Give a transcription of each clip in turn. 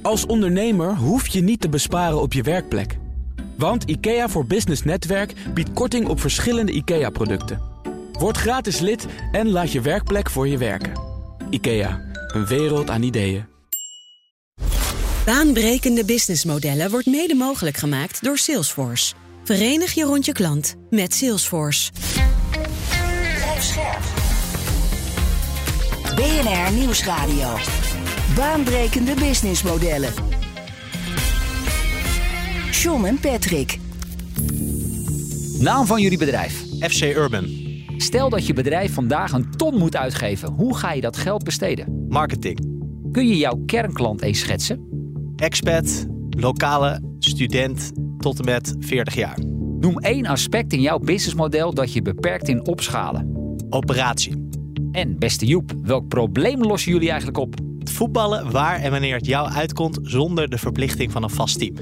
Als ondernemer hoef je niet te besparen op je werkplek. Want IKEA voor Business Netwerk biedt korting op verschillende IKEA-producten. Word gratis lid en laat je werkplek voor je werken. IKEA, een wereld aan ideeën. Baanbrekende businessmodellen wordt mede mogelijk gemaakt door Salesforce. Verenig je rond je klant met Salesforce. Blijf scherp. BNR Nieuwsradio. Baanbrekende businessmodellen. John en Patrick. Naam van jullie bedrijf? FC Urban. Stel dat je bedrijf vandaag een ton moet uitgeven. Hoe ga je dat geld besteden? Marketing. Kun je jouw kernklant eens schetsen? Expat, lokale student tot en met 40 jaar. Noem 1 aspect in jouw businessmodel dat je beperkt in opschalen. Operatie. En beste Joep, welk probleem lossen jullie eigenlijk op? Het voetballen waar en wanneer het jou uitkomt zonder de verplichting van een vast team.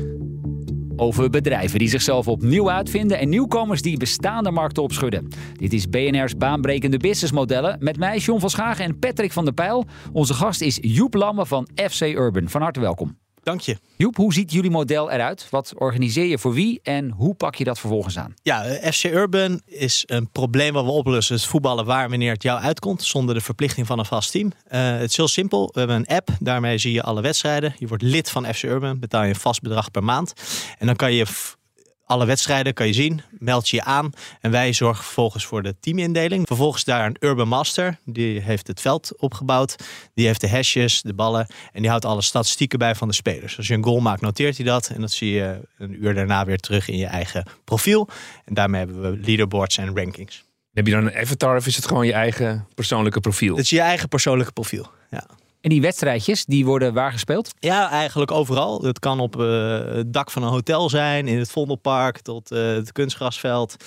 Over bedrijven die zichzelf opnieuw uitvinden en nieuwkomers die bestaande markten opschudden. Dit is BNR's Baanbrekende Businessmodellen met mij, John van Schagen en Patrick van der Pijl. Onze gast is Joep Lamme van FC Urban. Van harte welkom. Dank je. Joep, hoe ziet jullie model eruit? Wat organiseer je voor wie en hoe pak je dat vervolgens aan? Ja, FC Urban is een probleem wat we oplossen. Het voetballen waar en wanneer het jou uitkomt zonder de verplichting van een vast team. Het is heel simpel. We hebben een app, daarmee zie je alle wedstrijden. Je wordt lid van FC Urban, betaal je een vast bedrag per maand. En dan kan je alle wedstrijden kan je zien, meld je aan en wij zorgen vervolgens voor de teamindeling. Vervolgens daar een Urban Master, die heeft het veld opgebouwd. Die heeft de hashes, de ballen en die houdt alle statistieken bij van de spelers. Als je een goal maakt, noteert hij dat en dat zie je een uur daarna weer terug in je eigen profiel. En daarmee hebben we leaderboards en rankings. Heb je dan een avatar of is het gewoon je eigen persoonlijke profiel? Het is je eigen persoonlijke profiel, ja. En die wedstrijdjes, die worden waar gespeeld? Ja, eigenlijk overal. Het kan op het dak van een hotel zijn, in het Vondelpark tot het kunstgrasveld,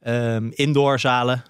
indoorzalen.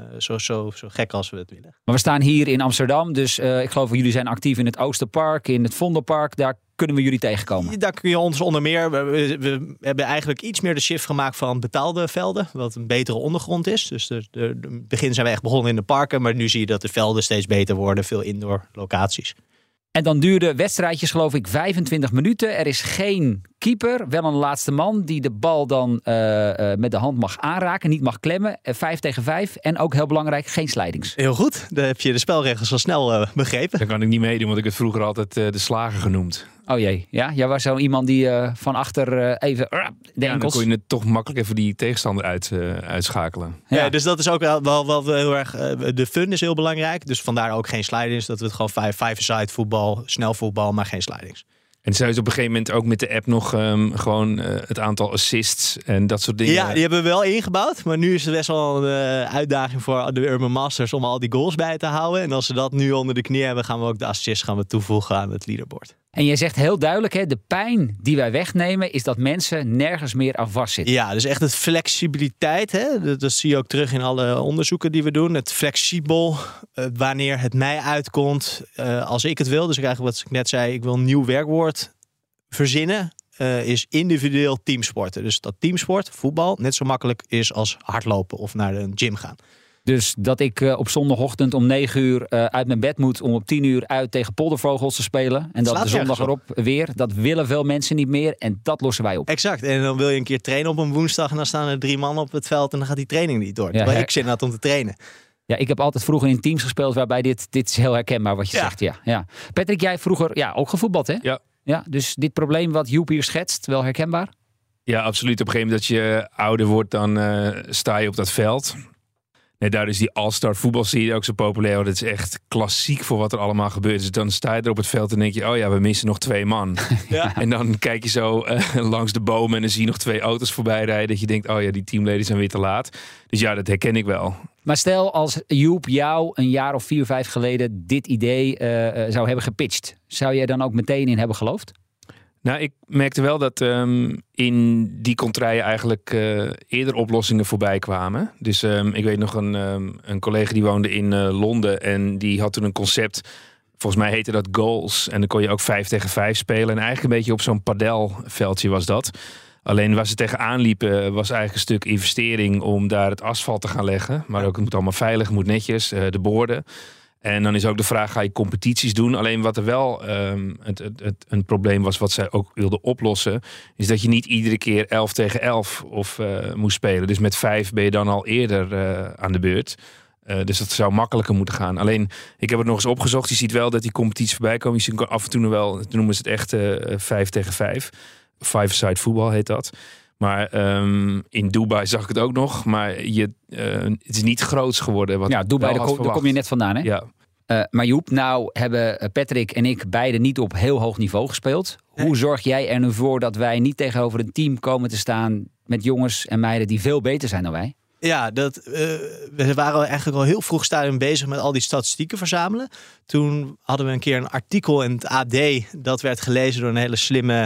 Zo gek als we het willen. Maar we staan hier in Amsterdam, dus ik geloof dat jullie zijn actief in het Oosterpark, in het Vondelpark. Daar kunnen we jullie tegenkomen. Daar kun je ons onder meer. We hebben eigenlijk iets meer de shift gemaakt van betaalde velden, wat een betere ondergrond is. Dus in het begin zijn we echt begonnen in de parken, maar nu zie je dat de velden steeds beter worden, veel indoor locaties. En dan duurden wedstrijdjes geloof ik 25 minuten. Er is geen keeper, wel een laatste man die de bal dan met de hand mag aanraken, niet mag klemmen. 5 tegen 5 en ook heel belangrijk, geen slidings. Heel goed, dan heb je de spelregels al snel begrepen. Daar kan ik niet meedoen, want ik heb vroeger altijd de slager genoemd. Oh jee, ja? Jij was zo iemand die van achter even de enkels. Dan kon je het toch makkelijk even die tegenstander uitschakelen. Ja, dus dat is ook wel heel erg. De fun is heel belangrijk. Dus vandaar ook geen slidings. Dat we het gewoon 5-a-side voetbal, snel voetbal, maar geen slidings. En zijn ze op een gegeven moment ook met de app nog gewoon het aantal assists en dat soort dingen? Ja, die hebben we wel ingebouwd. Maar nu is het best wel een uitdaging voor de Urban Masters om al die goals bij te houden. En als ze dat nu onder de knie hebben, gaan we ook de assists toevoegen aan het leaderboard. En jij zegt heel duidelijk, hè, de pijn die wij wegnemen is dat mensen nergens meer aan vastzitten. Ja, dus echt het flexibiliteit. Hè? Dat zie je ook terug in alle onderzoeken die we doen. Het flexibel, wanneer het mij uitkomt, als ik het wil. Dus eigenlijk wat ik net zei, ik wil een nieuw werkwoord verzinnen. Is individueel teamsporten. Dus dat teamsport, voetbal, net zo makkelijk is als hardlopen of naar een gym gaan. Dus dat ik op zondagochtend om 9 uur uit mijn bed moet om op 10 uur uit tegen poldervogels te spelen. En dat de zondag erop weer. Dat willen veel mensen niet meer en dat lossen wij op. Exact. En dan wil je een keer trainen op een woensdag en dan staan er 3 man op het veld en dan gaat die training niet door. Terwijl ik zin had om te trainen. Ja, ik heb altijd vroeger in teams gespeeld waarbij dit is heel herkenbaar wat je zegt. Ja. Patrick, jij vroeger ook gevoetbald, hè? Ja. Dus dit probleem wat Joep hier schetst, wel herkenbaar? Ja, absoluut. Op een gegeven moment dat je ouder wordt, dan sta je op dat veld. Nee, daar is die All-Star voetbalserie ook zo populair. Want het is echt klassiek voor wat er allemaal gebeurt. Dus dan sta je er op het veld en denk je, oh ja, we missen nog 2 man. Ja. En dan kijk je zo langs de bomen en dan zie je nog 2 auto's voorbij rijden. Dat je denkt, oh ja, die teamleden zijn weer te laat. Dus ja, dat herken ik wel. Maar stel als Joep jou een jaar of 4-5 geleden dit idee zou hebben gepitcht. Zou jij dan ook meteen in hebben geloofd? Nou, ik merkte wel dat in die contraien eigenlijk eerder oplossingen voorbij kwamen. Dus ik weet nog een collega die woonde in Londen en die had toen een concept. Volgens mij heette dat goals. En dan kon je ook 5 tegen 5 spelen. En eigenlijk een beetje op zo'n padelveldje was dat. Alleen waar ze tegenaan liepen was eigenlijk een stuk investering om daar het asfalt te gaan leggen. Maar ook het moet allemaal veilig, het moet netjes, de borden. En dan is ook de vraag, ga je competities doen? Alleen wat er wel een probleem was, wat zij ook wilden oplossen, is dat je niet iedere keer 11 tegen 11 moest spelen. Dus met 5 ben je dan al eerder aan de beurt. Dus dat zou makkelijker moeten gaan. Alleen, ik heb het nog eens opgezocht. Je ziet wel dat die competities voorbij komen. Je ziet af en toe wel, toen noemen ze het echt 5 tegen 5. Five-a-side voetbal heet dat. Maar in Dubai zag ik het ook nog. Maar het is niet groots geworden. Wat Dubai, daar kom je net vandaan, hè? Ja. Maar Joep, nou hebben Patrick en ik beide niet op heel hoog niveau gespeeld. Hoe zorg jij er nu voor dat wij niet tegenover een team komen te staan met jongens en meiden die veel beter zijn dan wij? Ja, we waren eigenlijk al heel vroeg stadium bezig met al die statistieken verzamelen. Toen hadden we een keer een artikel in het AD. Dat werd gelezen door een hele slimme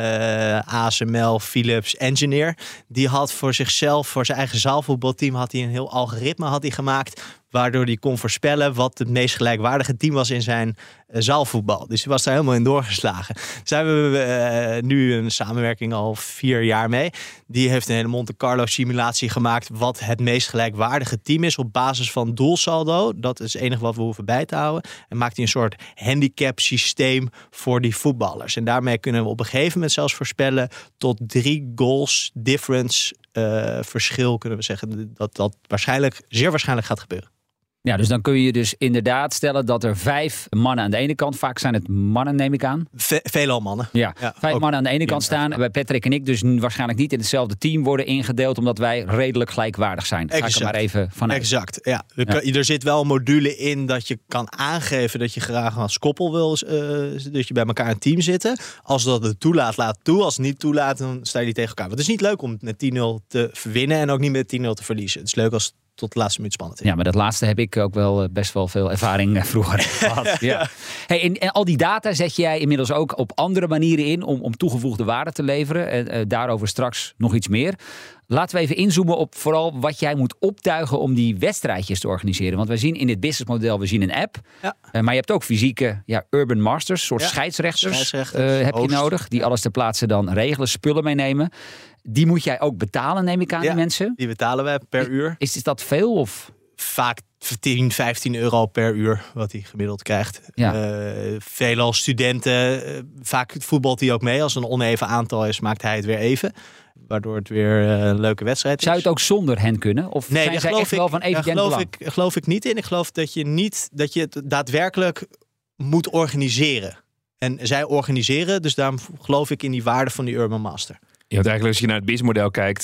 ASML Philips engineer. Die had voor zichzelf, voor zijn eigen zaalvoetbalteam, had hij een heel algoritme gemaakt, waardoor hij kon voorspellen wat het meest gelijkwaardige team was in zijn zaalvoetbal. Dus hij was daar helemaal in doorgeslagen. Dus daar hebben we nu een samenwerking al 4 jaar mee. Die heeft een hele Monte Carlo simulatie gemaakt wat het meest gelijkwaardige team is op basis van doelsaldo. Dat is het enige wat we hoeven bij te houden. En maakt hij een soort handicap systeem voor die voetballers. En daarmee kunnen we op een gegeven moment zelfs voorspellen tot 3 goals difference verschil, kunnen we zeggen, dat zeer waarschijnlijk gaat gebeuren. Ja, dus dan kun je dus inderdaad stellen dat er 5 mannen aan de ene kant, vaak zijn het mannen neem ik aan. Veelal mannen. Ja, 5 mannen aan de ene kant staan. Bij Patrick en ik dus waarschijnlijk niet in hetzelfde team worden ingedeeld, omdat wij redelijk gelijkwaardig zijn. Daar ga ik er maar even vanuit. Exact, ja. Er zit wel een module in dat je kan aangeven dat je graag als koppel wil, dat je bij elkaar een team zitten. Als dat het toelaat, laat het toe. Als het niet toelaat, dan sta je die tegen elkaar. Want het is niet leuk om met 10-0 te winnen en ook niet met 10-0 te verliezen. Het is leuk als tot de laatste minuut spannend. Ja, maar dat laatste heb ik ook wel best wel veel ervaring vroeger gehad. Ja. Hey, en al die data zet jij inmiddels ook op andere manieren in om toegevoegde waarde te leveren. Daarover straks nog iets meer. Laten we even inzoomen op vooral wat jij moet optuigen om die wedstrijdjes te organiseren. Want wij zien in dit businessmodel, we zien een app. Ja. Maar je hebt ook fysieke Urban Masters, soort scheidsrechters heb je nodig. Die alles ter plaatse dan regelen, spullen meenemen. Die moet jij ook betalen, neem ik aan, die mensen? Die betalen wij per uur. Is dat veel? Of? Vaak 10, 15 euro per uur wat hij gemiddeld krijgt. Ja. Veelal studenten, vaak voetbalt hij ook mee. Als een oneven aantal is, maakt hij het weer even. Waardoor het weer een leuke wedstrijd is. Zou je het ook zonder hen kunnen? Of nee, zijn zij echt wel van evident belang? Geloof ik niet in. Ik geloof dat je het daadwerkelijk moet organiseren. En zij organiseren, dus daarom geloof ik in die waarde van die Urban Master. Ja, want eigenlijk als je naar het businessmodel kijkt,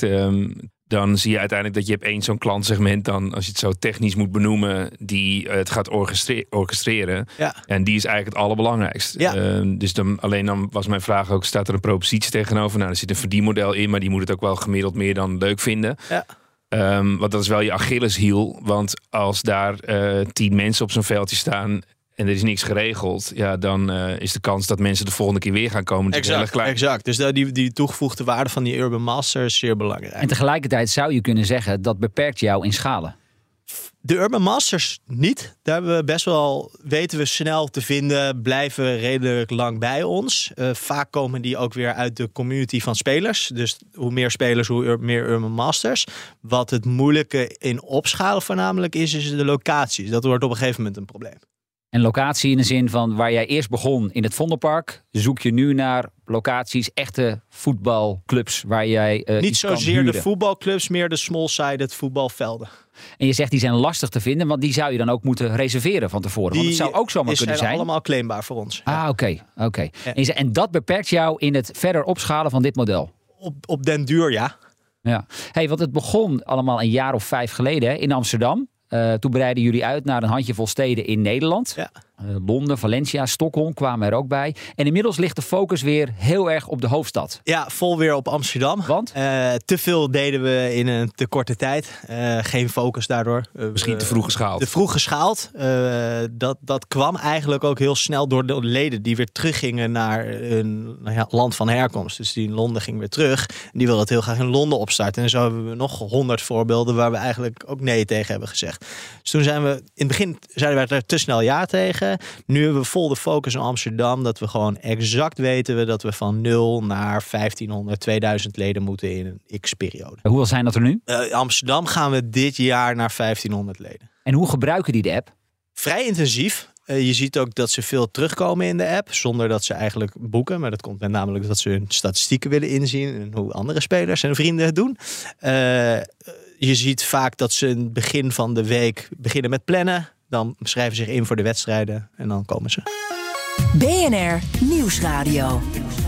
dan zie je uiteindelijk dat je hebt één zo'n klantsegment, dan als je het zo technisch moet benoemen, die het gaat orchestreren. Ja. En die is eigenlijk het allerbelangrijkst. Ja. Dus dan was mijn vraag ook, staat er een propositie tegenover? Nou, er zit een verdienmodel in, maar die moet het ook wel gemiddeld meer dan leuk vinden. Ja. Want dat is wel je Achilleshiel. Want als daar 10 mensen op zo'n veldje staan en er is niks geregeld, ja, dan is de kans dat mensen de volgende keer weer gaan komen heel erg klein. Exact. Dus die toegevoegde waarde van die Urban Master is zeer belangrijk. En tegelijkertijd zou je kunnen zeggen, dat beperkt jou in schalen. De Urban Masters niet. Daar hebben we best wel, weten we snel te vinden, blijven redelijk lang bij ons. Vaak komen die ook weer uit de community van spelers. Dus hoe meer spelers, hoe meer Urban Masters. Wat het moeilijke in opschalen voornamelijk is de locaties. Dat wordt op een gegeven moment een probleem. En locatie in de zin van waar jij eerst begon in het Vondelpark, zoek je nu naar locaties, echte voetbalclubs waar jij niet zozeer de voetbalclubs, meer de small-sided voetbalvelden. En je zegt die zijn lastig te vinden, want die zou je dan ook moeten reserveren van tevoren. Want het zou ook zomaar kunnen zijn. Die zijn allemaal claimbaar voor ons. Ah, oké. Ja. En dat beperkt jou in het verder opschalen van dit model? Op den duur, ja. Hey, want het begon allemaal een jaar of 5 geleden hè, in Amsterdam. Toen breidden jullie uit naar een handjevol steden in Nederland. Ja. Londen, Valencia, Stockholm kwamen er ook bij. En inmiddels ligt de focus weer heel erg op de hoofdstad. Ja, vol weer op Amsterdam. Want? Te veel deden we in een te korte tijd. Geen focus daardoor. Misschien te vroeg geschaald. Te vroeg geschaald. Dat kwam eigenlijk ook heel snel door de leden die weer teruggingen naar hun land van herkomst. Dus die in Londen ging weer terug. Die wilden het heel graag in Londen opstarten. En zo hebben we nog 100 voorbeelden waar we eigenlijk ook nee tegen hebben gezegd. Dus toen zijn we, in het begin zeiden we er te snel ja tegen. Nu hebben we vol de focus in Amsterdam. Dat we gewoon exact weten dat we van 0 naar 1500, 2000 leden moeten in een x-periode. Hoeveel zijn dat er nu? Amsterdam gaan we dit jaar naar 1500 leden. En hoe gebruiken die de app? vrij intensief. Je ziet ook dat ze veel terugkomen in de app, zonder dat ze eigenlijk boeken. Maar dat komt met namelijk dat ze hun statistieken willen inzien en hoe andere spelers en vrienden het doen. Je ziet vaak dat ze in het begin van de week beginnen met plannen. Dan schrijven ze zich in voor de wedstrijden en dan komen ze. BNR Nieuwsradio.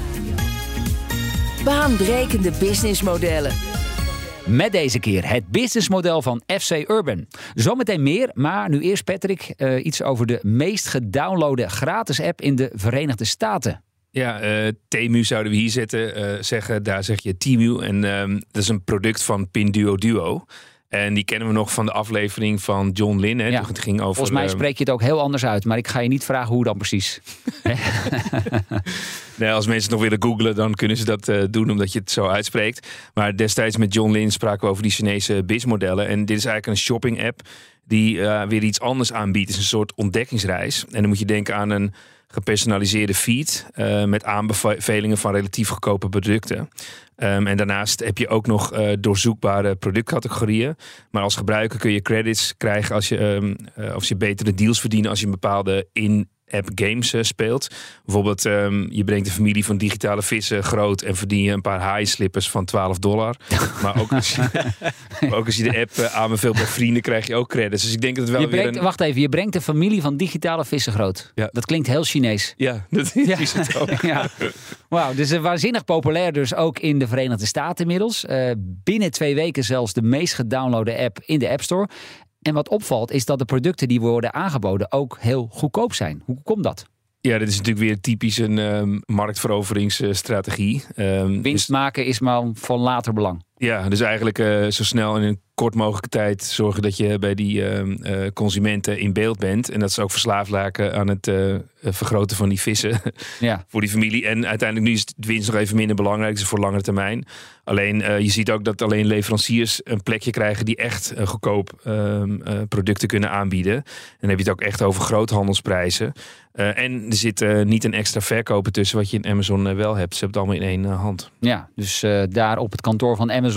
Baanbrekende businessmodellen. Met deze keer het businessmodel van FC Urban. Zometeen meer, maar nu eerst Patrick, iets over de meest gedownloade gratis app in de Verenigde Staten. Ja, Temu zouden we hier zeggen. Daar zeg je Temu. En dat is een product van Pinduoduo. En die kennen we nog van de aflevering van John Lynn. Hè? Ja. Het ging over, volgens mij spreek je het ook heel anders uit. Maar ik ga je niet vragen hoe dan precies. Nee, als mensen het nog willen googlen, dan kunnen ze dat doen omdat je het zo uitspreekt. Maar destijds met John Lynn spraken we over die Chinese BIS-modellen. En dit is eigenlijk een shopping-app die weer iets anders aanbiedt. Het is een soort ontdekkingsreis. En dan moet je denken aan een gepersonaliseerde feed met aanbevelingen van relatief goedkope producten. En daarnaast heb je ook nog doorzoekbare productcategorieën. Maar als gebruiker kun je credits krijgen als je betere deals verdient als je een bepaalde in-app games speelt. Bijvoorbeeld, je brengt de familie van digitale vissen groot en verdien je een paar haaislippers van $12. Maar ook als je de app aanbeveelt bij vrienden, krijg je ook credits. Dus ik denk dat het wel Wacht even, je brengt de familie van digitale vissen groot. Ja. Dat klinkt heel Chinees. Ja, dat is het ook. Ja. Wauw, dus waanzinnig populair dus ook in de Verenigde Staten inmiddels. Binnen 2 weken zelfs de meest gedownloade app in de App Store. En wat opvalt is dat de producten die worden aangeboden ook heel goedkoop zijn. Hoe komt dat? Ja, dit is natuurlijk weer typisch een marktveroveringsstrategie. Winst maken is maar van later belang. Ja, dus eigenlijk zo snel in een kort mogelijke tijd zorgen dat je bij die consumenten in beeld bent. En dat ze ook verslaafd raken aan het vergroten van die vissen voor die familie. En uiteindelijk nu is de winst nog even minder belangrijk. Het is voor langere termijn. Alleen je ziet ook dat alleen leveranciers een plekje krijgen die echt goedkoop producten kunnen aanbieden. En dan heb je het ook echt over groothandelsprijzen. En er zit niet een extra verkoper tussen wat je in Amazon wel hebt. Ze hebben het allemaal in één hand. Ja, dus daar op het kantoor van Amazon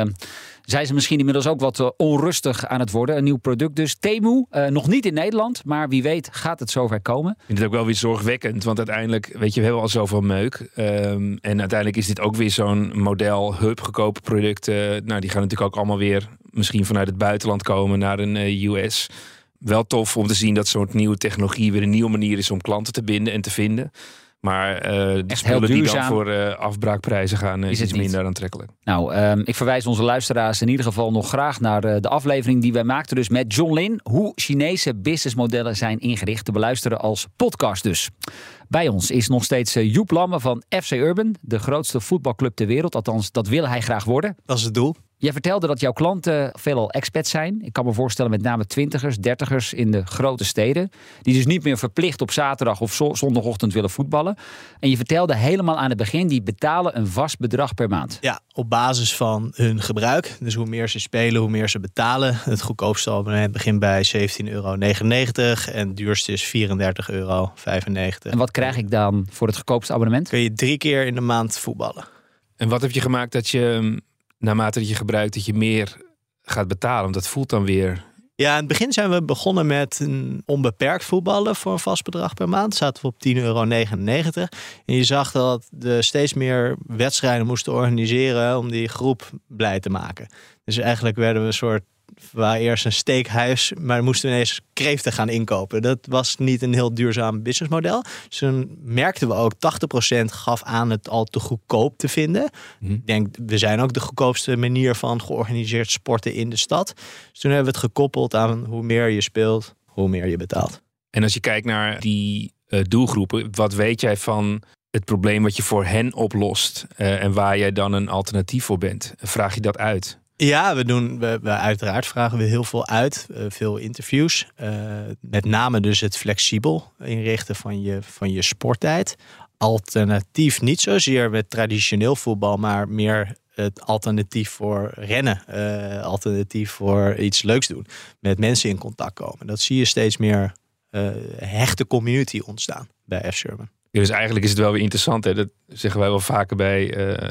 zijn ze misschien inmiddels ook wat onrustig aan het worden. Een nieuw product dus. Temu, nog niet in Nederland, maar wie weet gaat het zover komen. Ik vind het ook wel weer zorgwekkend, want uiteindelijk, weet je, we hebben al zoveel meuk. En uiteindelijk is dit ook weer zo'n model, goedkope producten. Die gaan natuurlijk ook allemaal weer misschien vanuit het buitenland komen naar een US. Wel tof om te zien dat zo'n nieuwe technologie weer een nieuwe manier is om klanten te binden en te vinden. Maar de spullen die dan voor afbraakprijzen gaan is iets minder aantrekkelijk. Nou, ik verwijs onze luisteraars in ieder geval nog graag naar de aflevering die wij maakten dus met John Lynn. Hoe Chinese businessmodellen zijn ingericht, te beluisteren als podcast dus. Bij ons is nog steeds Joep Lamme van FC Urban, de grootste voetbalclub ter wereld. Althans, dat wil hij graag worden. Dat is het doel. Jij vertelde dat jouw klanten veelal expats zijn. Ik kan me voorstellen met name 20ers, 30ers in de grote steden. Die dus niet meer verplicht op zaterdag of zondagochtend willen voetballen. En je vertelde helemaal aan het begin, die betalen een vast bedrag per maand. Ja, op basis van hun gebruik. Dus hoe meer ze spelen, hoe meer ze betalen. Het goedkoopste abonnement begint bij €17,99 en het duurste is €34,95. En wat krijg ik dan voor het goedkoopste abonnement? Kun je 3 keer in de maand voetballen. En wat heb je gemaakt dat je, naarmate dat je gebruikt, dat je meer gaat betalen? Want dat voelt dan weer... Ja, in het begin zijn we begonnen met een onbeperkt voetballen voor een vast bedrag per maand. Zaten we op €10,99. En je zag dat we steeds meer wedstrijden moesten organiseren om die groep blij te maken. Dus eigenlijk werden we een soort... We waren eerst een steakhuis, maar moesten we ineens kreeften gaan inkopen. Dat was niet een heel duurzaam businessmodel. Dus toen merkten we ook 80% gaf aan het al te goedkoop te vinden. Ik denk, we zijn ook de goedkoopste manier van georganiseerd sporten in de stad. Dus toen hebben we het gekoppeld aan hoe meer je speelt, hoe meer je betaalt. En als je kijkt naar die doelgroepen, wat weet jij van het probleem wat je voor hen oplost en waar jij dan een alternatief voor bent? Vraag je dat uit? Ja, we uiteraard vragen we heel veel uit. Veel interviews. Met name dus het flexibel inrichten van je sporttijd. Alternatief niet zozeer met traditioneel voetbal, maar meer het alternatief voor rennen. Alternatief voor iets leuks doen. Met mensen in contact komen. Dat zie je steeds meer hechte community ontstaan bij FC Urban. Dus eigenlijk is het wel weer interessant. Hè? Dat zeggen wij wel vaker bij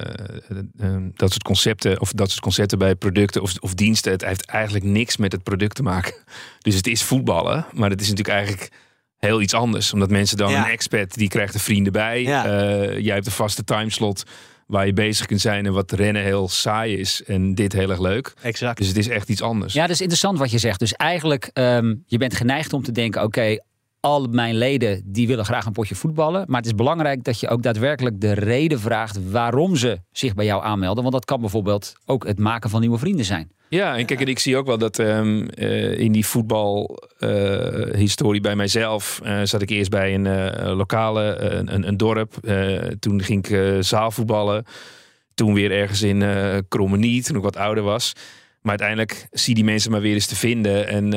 dat soort concepten. Of dat soort concepten bij producten of diensten. Het heeft eigenlijk niks met het product te maken. Dus het is voetballen. Maar het is natuurlijk eigenlijk heel iets anders. Omdat mensen dan een expert, die krijgt er vrienden bij. Ja. Jij hebt een vaste timeslot waar je bezig kunt zijn. En wat rennen heel saai is. En dit heel erg leuk. Exact. Dus het is echt iets anders. Ja, dat is interessant wat je zegt. Dus eigenlijk, je bent geneigd om te denken, oké, al mijn leden die willen graag een potje voetballen. Maar het is belangrijk dat je ook daadwerkelijk de reden vraagt waarom ze zich bij jou aanmelden. Want dat kan bijvoorbeeld ook het maken van nieuwe vrienden zijn. Ja, en kijk, en ik zie ook wel dat in die voetbalhistorie bij mijzelf zat ik eerst bij een lokale, een dorp. Toen ging ik zaalvoetballen. Toen weer ergens in Krommenie, toen ik wat ouder was. Maar uiteindelijk zie die mensen maar weer eens te vinden. En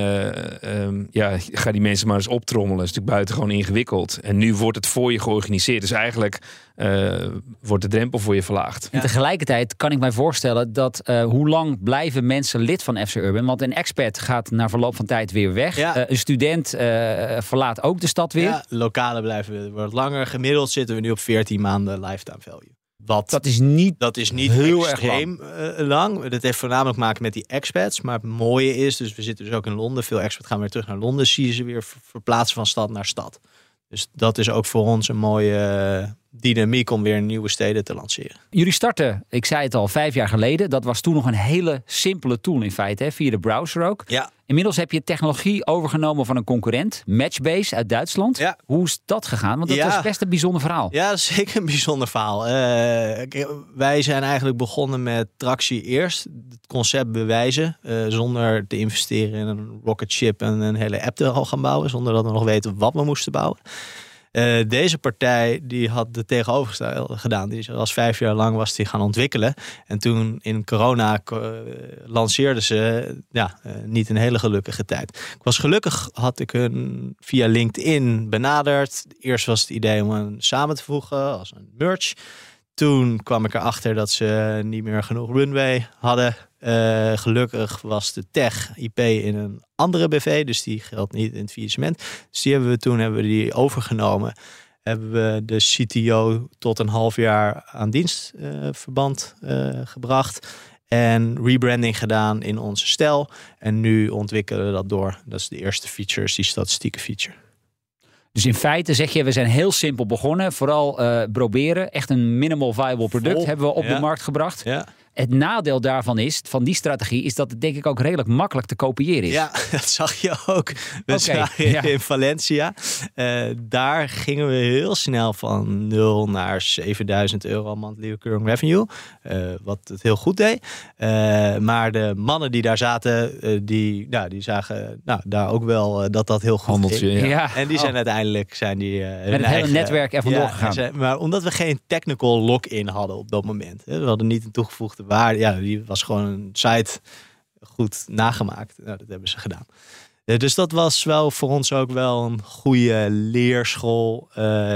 ga die mensen maar eens optrommelen. Dat is natuurlijk buitengewoon ingewikkeld. En nu wordt het voor je georganiseerd. Dus eigenlijk wordt de drempel voor je verlaagd. En tegelijkertijd kan ik mij voorstellen dat hoe lang blijven mensen lid van FC Urban? Want een expert gaat na verloop van tijd weer weg. Ja. Een student verlaat ook de stad weer. Ja, lokale blijven wat langer. Gemiddeld zitten we nu op 14 maanden lifetime value. Dat is niet heel extreem lang. Dat heeft voornamelijk te maken met die expats. Maar het mooie is, dus we zitten dus ook in Londen. Veel expats gaan weer terug naar Londen. Zie je ze weer verplaatsen van stad naar stad. Dus dat is ook voor ons een mooie dynamiek om weer nieuwe steden te lanceren. Jullie starten, ik zei het al, 5 jaar geleden. Dat was toen nog een hele simpele tool in feite, hè? Via de browser ook. Ja. Inmiddels heb je technologie overgenomen van een concurrent, Matchbase uit Duitsland. Ja. Hoe is dat gegaan? Want dat was best een bijzonder verhaal. Ja, dat is zeker een bijzonder verhaal. Wij zijn eigenlijk begonnen met tractie eerst. Het concept bewijzen. Zonder te investeren in een rocket ship en een hele app te al gaan bouwen. Zonder dat we nog weten wat we moesten bouwen. Deze partij die had de tegenovergestelde gedaan. Die was 5 jaar lang was die gaan ontwikkelen. En toen in corona lanceerden ze niet een hele gelukkige tijd. Ik was gelukkig, had ik hun via LinkedIn benaderd. Eerst was het idee om hen samen te voegen als een merge. Toen kwam ik erachter dat ze niet meer genoeg runway hadden. Gelukkig was de tech IP in een andere BV, dus die geldt niet in het faillissement. Dus die hebben we die overgenomen. Hebben we de CTO tot een half jaar aan dienstverband gebracht. En rebranding gedaan in onze stijl. En nu ontwikkelen we dat door. Dat is de eerste feature, is die statistieke feature. Dus in feite zeg je, we zijn heel simpel begonnen. Vooral proberen. Echt een minimal viable product hebben we op de markt gebracht. Ja. Het nadeel daarvan is, van die strategie, is dat het denk ik ook redelijk makkelijk te kopiëren is. Ja, dat zag je ook. We zagen in Valencia. Daar gingen we heel snel van 0 naar €7.000 monthly recurring revenue. Wat het heel goed deed. Maar de mannen die daar zaten, die zagen daar ook wel dat heel goed ging. Ja. En die zijn uiteindelijk met het hele netwerk er vandoor gegaan. Maar omdat we geen technical lock-in hadden op dat moment. We hadden niet een toegevoegde waarde. Ja, die was gewoon een site goed nagemaakt. Nou, dat hebben ze gedaan. Dus dat was wel voor ons ook wel een goede leerschool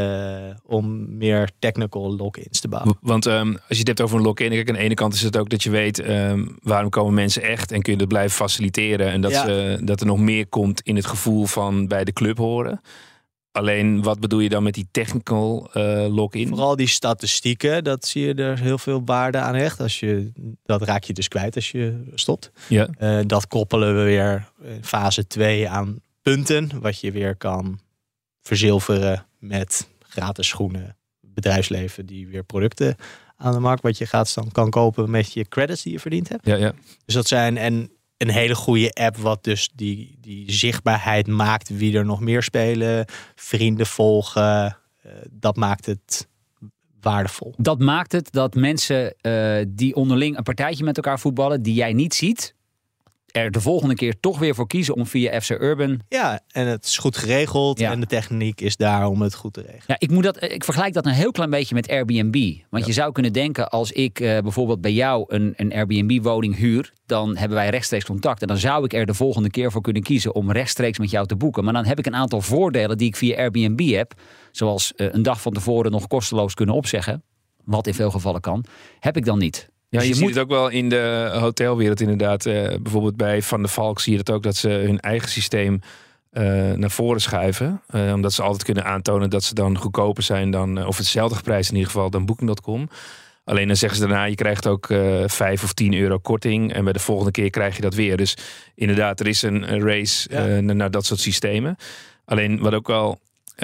om meer technical lock-ins te bouwen. Want als je het hebt over een lock-in, kijk, aan de ene kant is het ook dat je weet waarom komen mensen echt en kun je dat blijven faciliteren en dat er nog meer komt in het gevoel van bij de club horen. Alleen, wat bedoel je dan met die technical lock-in? Vooral die statistieken, dat zie je er heel veel waarde aan hecht. Dat raak je dus kwijt als je stopt. Ja. Dat koppelen we weer in fase 2 aan punten. Wat je weer kan verzilveren met gratis schoenen. Bedrijfsleven die weer producten aan de markt. Wat je dan kan kopen met je credits die je verdiend hebt. Ja. Dus dat zijn een hele goede app wat dus die zichtbaarheid maakt wie er nog meer spelen, vrienden volgen. Dat maakt het waardevol. Dat maakt het dat mensen die onderling een partijtje met elkaar voetballen, die jij niet ziet, er de volgende keer toch weer voor kiezen om via FC Urban. Ja, en het is goed geregeld en de techniek is daar om het goed te regelen. Ja, ik vergelijk dat een heel klein beetje met Airbnb. Want je zou kunnen denken, als ik bijvoorbeeld bij jou een Airbnb-woning huur, dan hebben wij rechtstreeks contact. En dan zou ik er de volgende keer voor kunnen kiezen om rechtstreeks met jou te boeken. Maar dan heb ik een aantal voordelen die ik via Airbnb heb. Zoals een dag van tevoren nog kosteloos kunnen opzeggen. Wat in veel gevallen kan. Heb ik dan niet. Ja, je ziet het ook wel in de hotelwereld inderdaad. Bijvoorbeeld bij Van der Valk zie je het ook dat ze hun eigen systeem naar voren schuiven. Omdat ze altijd kunnen aantonen dat ze dan goedkoper zijn dan, of hetzelfde geprijsd in ieder geval, dan Booking.com. Alleen dan zeggen ze daarna, je krijgt ook 5 of 10 euro korting. En bij de volgende keer krijg je dat weer. Dus inderdaad, er is een race naar dat soort systemen. Alleen wat ook wel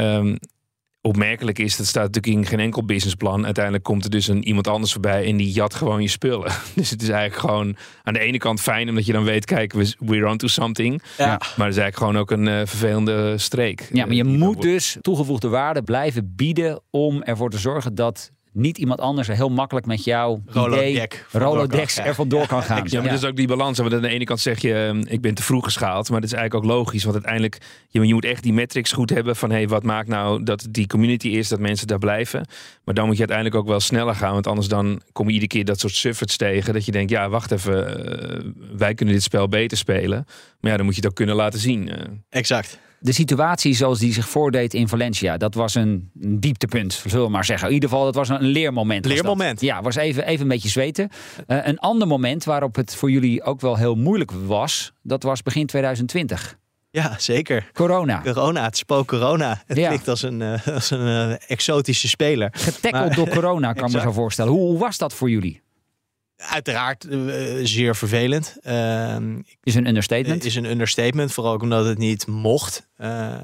opmerkelijk is, dat staat natuurlijk in geen enkel businessplan. Uiteindelijk komt er dus iemand anders voorbij en die jat gewoon je spullen. Dus het is eigenlijk gewoon aan de ene kant fijn, omdat je dan weet, kijk, we're on to something. Ja. Maar het is eigenlijk gewoon ook een vervelende streek. Ja, maar je moet dus toegevoegde waarde blijven bieden om ervoor te zorgen dat niet iemand anders er heel makkelijk met jouw Rolodex er vandoor kan gaan. Ja, maar dat is ook die balans. Want aan de ene kant zeg je, ik ben te vroeg geschaald. Maar dat is eigenlijk ook logisch. Want uiteindelijk, je moet echt die metrics goed hebben. Van wat maakt nou dat die community is, dat mensen daar blijven. Maar dan moet je uiteindelijk ook wel sneller gaan. Want anders dan kom je iedere keer dat soort sufferts tegen. Dat je denkt, ja, wacht even. Wij kunnen dit spel beter spelen. Maar ja, dan moet je het ook kunnen laten zien. Exact. De situatie zoals die zich voordeed in Valencia, dat was een dieptepunt, zullen we maar zeggen. In ieder geval, dat was een leermoment. Ja, was even een beetje zweten. Een ander moment waarop het voor jullie ook wel heel moeilijk was, dat was begin 2020. Ja, zeker. Corona, het spook corona. Het klinkt als een exotische speler. Getackeld door corona, kan me zo voorstellen. Hoe was dat voor jullie? Uiteraard zeer vervelend. Is een understatement. Is een understatement, vooral ook omdat het niet mocht. We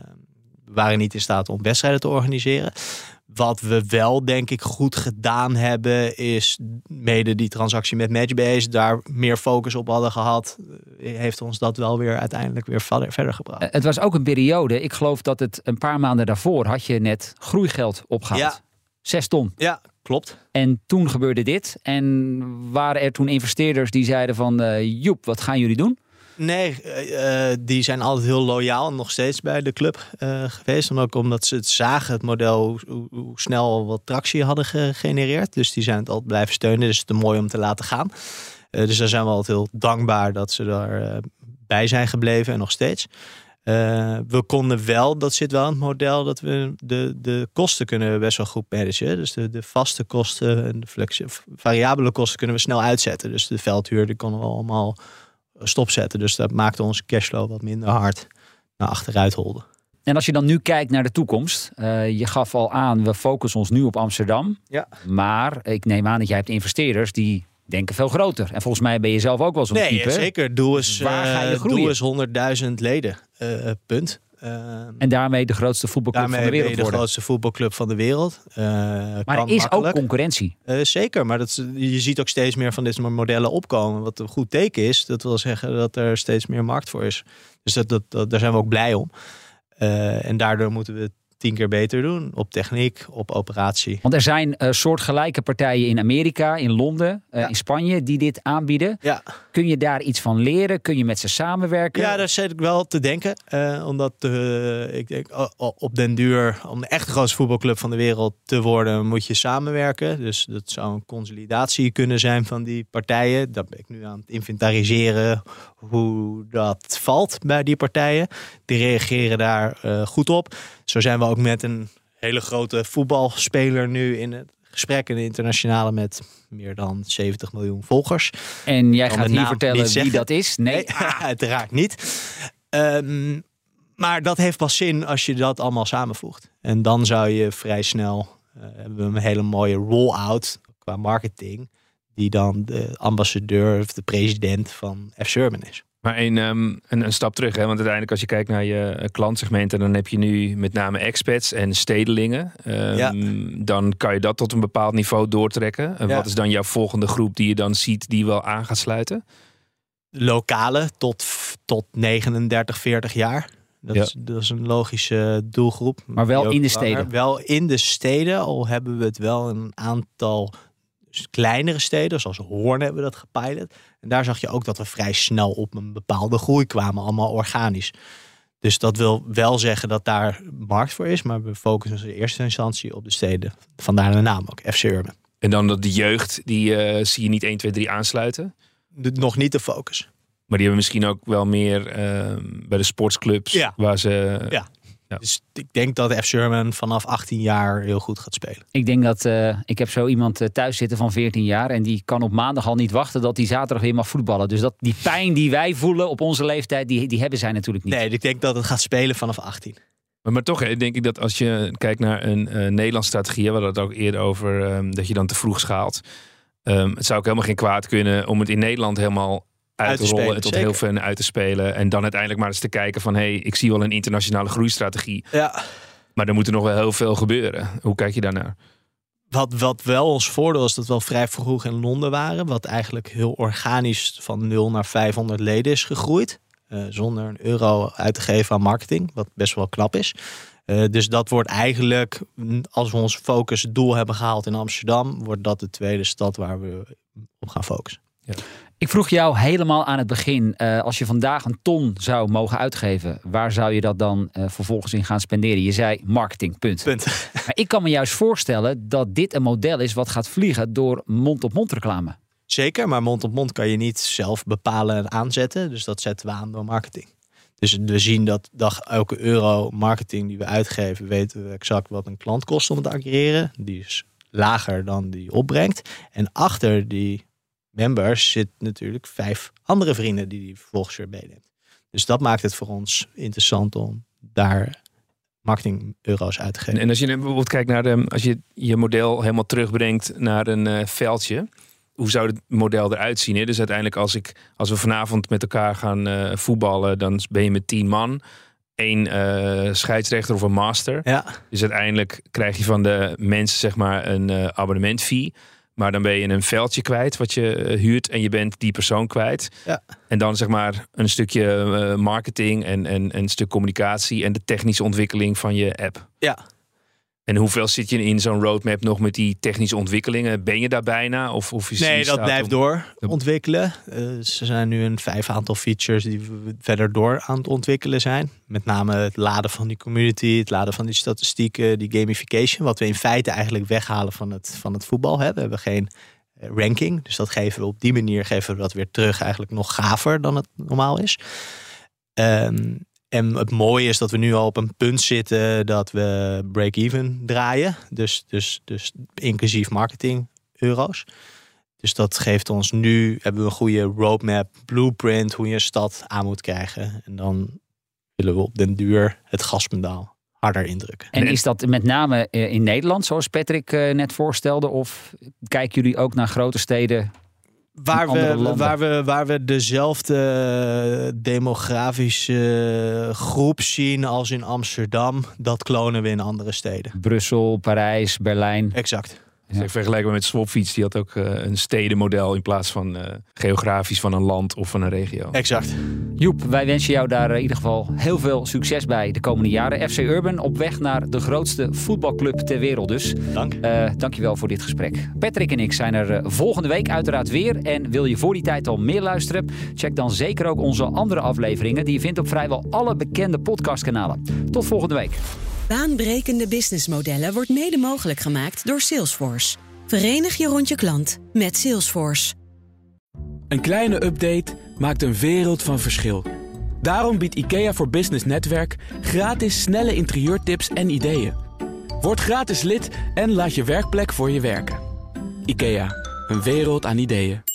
waren niet in staat om wedstrijden te organiseren. Wat we wel, denk ik, goed gedaan hebben, is mede die transactie met Matchbase, daar meer focus op hadden gehad, heeft ons dat wel weer uiteindelijk weer verder gebracht. Het was ook een periode, ik geloof dat het een paar maanden daarvoor had je net groeigeld opgehaald. Ja. 6 ton. Ja, klopt. En toen gebeurde dit. En waren er toen investeerders die zeiden van, Joep, wat gaan jullie doen? Nee, die zijn altijd heel loyaal, nog steeds bij de club geweest. En ook omdat ze het zagen, het model, hoe snel wat tractie hadden gegenereerd. Dus die zijn het altijd blijven steunen. Dus het is te mooi om te laten gaan. Dus daar zijn we altijd heel dankbaar dat ze daar bij zijn gebleven en nog steeds. We konden wel, dat zit wel in het model, dat we de kosten kunnen best wel goed managen. Dus de vaste kosten en de variabele kosten kunnen we snel uitzetten. Dus de veldhuur, die konden we allemaal stopzetten. Dus dat maakte onze cashflow wat minder hard naar achteruit holden. En als je dan nu kijkt naar de toekomst. Je gaf al aan, we focussen ons nu op Amsterdam. Ja. Maar ik neem aan dat jij hebt investeerders die denken veel groter. En volgens mij ben je zelf ook wel zo'n type. Nee, zeker. Doe eens, waar ga je groeien? Doe eens 100.000 leden. Punt. En daarmee de grootste voetbalclub van de wereld worden. De grootste voetbalclub van de wereld. Maar er is ook concurrentie. Zeker, maar je ziet ook steeds meer van dit soort modellen opkomen. Wat een goed teken is, dat wil zeggen dat er steeds meer markt voor is. Dus daar zijn we ook blij om. En daardoor moeten we het 10 keer beter doen. Op techniek, op operatie. Want er zijn soortgelijke partijen in Amerika, in Londen, in Spanje die dit aanbieden. Ja. Kun je daar iets van leren? Kun je met ze samenwerken? Ja, daar zit ik wel te denken. Omdat ik denk, op den duur, om de echt grootste voetbalclub van de wereld te worden, moet je samenwerken. Dus dat zou een consolidatie kunnen zijn van die partijen. Dat ben ik nu aan het inventariseren hoe dat valt bij die partijen. Die reageren daar goed op. Zo zijn we ook met een hele grote voetbalspeler nu in het gesprek. Een internationale met meer dan 70 miljoen volgers. En jij gaat hier vertellen wie dat is? Nee, uiteraard niet. Maar dat heeft pas zin als je dat allemaal samenvoegt. En dan zou je vrij snel hebben we een hele mooie roll-out qua marketing, die dan de ambassadeur of de president van FC Urban is. Maar een stap terug, hè? Want uiteindelijk als je kijkt naar je klantsegmenten, dan heb je nu met name expats en stedelingen. Dan kan je dat tot een bepaald niveau doortrekken. En wat is dan jouw volgende groep die je dan ziet die wel aan gaat sluiten? Lokale tot 39, 40 jaar. Dat is een logische doelgroep. Maar wel in de steden? Wel in de steden, al hebben we het wel een aantal kleinere steden, zoals Hoorn hebben we dat gepilot. En daar zag je ook dat we vrij snel op een bepaalde groei kwamen, allemaal organisch. Dus dat wil wel zeggen dat daar markt voor is, maar we focussen ons in eerste instantie op de steden. Vandaar de naam ook, FC Urban. En dan dat de jeugd, die zie je niet 1, 2, 3 aansluiten? Nog niet de focus. Maar die hebben misschien ook wel meer bij de sportsclubs waar ze... Ja. Dus ik denk dat FC Urban vanaf 18 jaar heel goed gaat spelen. Ik denk dat ik heb zo iemand thuis zitten van 14 jaar en die kan op maandag al niet wachten dat hij zaterdag weer mag voetballen. Dus die pijn die wij voelen op onze leeftijd, die hebben zij natuurlijk niet. Nee, ik denk dat het gaat spelen vanaf 18. Maar toch denk ik dat als je kijkt naar een Nederlandse strategie, we hadden het ook eerder over dat je dan te vroeg schaalt. Het zou ook helemaal geen kwaad kunnen om het in Nederland helemaal uit te rollen en tot heel ver uit te spelen. En dan uiteindelijk maar eens te kijken van ik zie wel een internationale groeistrategie. Ja. Maar er moet er nog wel heel veel gebeuren. Hoe kijk je daarnaar? Wat wel ons voordeel is dat we al vrij vroeg in Londen waren. Wat eigenlijk heel organisch van 0 naar 500 leden is gegroeid. Zonder een euro uit te geven aan marketing. Wat best wel knap is. Dus dat wordt eigenlijk, als we ons focusdoel hebben gehaald in Amsterdam, wordt dat de tweede stad waar we op gaan focussen. Ja. Ik vroeg jou helemaal aan het begin, als je vandaag een ton zou mogen uitgeven, waar zou je dat dan vervolgens in gaan spenderen? Je zei marketing, punt. Maar ik kan me juist voorstellen dat dit een model is wat gaat vliegen door mond-op-mond reclame. Zeker, maar mond-op-mond kan je niet zelf bepalen en aanzetten. Dus dat zetten we aan door marketing. Dus we zien dat elke euro marketing die we uitgeven, weten we exact wat een klant kost om te acquireren. Die is lager dan die opbrengt. En achter die members zit natuurlijk 5 andere vrienden die vervolgens weer meeneemt. Dus dat maakt het voor ons interessant om daar marketing euro's uit te geven. En als je bijvoorbeeld kijkt naar als je je model helemaal terugbrengt naar een veldje, hoe zou het model eruit zien? Hè? Dus uiteindelijk als we vanavond met elkaar gaan voetballen, dan ben je met 10 man. 1 scheidsrechter of een master. Ja. Dus uiteindelijk krijg je van de mensen zeg maar een abonnementfee. Maar dan ben je een veldje kwijt wat je huurt en je bent die persoon kwijt. Ja. En dan zeg maar een stukje marketing en een stuk communicatie en de technische ontwikkeling van je app. Ja. En hoeveel zit je in zo'n roadmap nog met die technische ontwikkelingen? Ben je daar bijna? Nee, dat blijft door ontwikkelen. Ze zijn nu een 5 aantal features die we verder door aan het ontwikkelen zijn. Met name het laden van die community, het laden van die statistieken, die gamification. Wat we in feite eigenlijk weghalen van het voetbal. We hebben geen ranking, dus dat geven we op die manier dat weer terug eigenlijk nog gaver dan het normaal is. En het mooie is dat we nu al op een punt zitten dat we break-even draaien. Dus inclusief marketing euro's. Dus dat geeft ons nu, hebben we een goede roadmap, blueprint, hoe je een stad aan moet krijgen. En dan willen we op den duur het gaspedaal harder indrukken. En is dat met name in Nederland, zoals Patrick net voorstelde? Of kijken jullie ook naar grote steden? Waar we dezelfde demografische groep zien als in Amsterdam, dat klonen we in andere steden. Brussel, Parijs, Berlijn. Exact. Ja. Vergelijkbaar met Swapfiets, die had ook een stedenmodel in plaats van geografisch van een land of van een regio. Exact. Joep, wij wensen jou daar in ieder geval heel veel succes bij de komende jaren. FC Urban op weg naar de grootste voetbalclub ter wereld dus. Dank. Dankjewel voor dit gesprek. Patrick en ik zijn er volgende week uiteraard weer. En wil je voor die tijd al meer luisteren? Check dan zeker ook onze andere afleveringen die je vindt op vrijwel alle bekende podcastkanalen. Tot volgende week. Baanbrekende businessmodellen wordt mede mogelijk gemaakt door Salesforce. Verenig je rond je klant met Salesforce. Een kleine update maakt een wereld van verschil. Daarom biedt IKEA voor Business Netwerk gratis snelle interieurtips en ideeën. Word gratis lid en laat je werkplek voor je werken. IKEA, een wereld aan ideeën.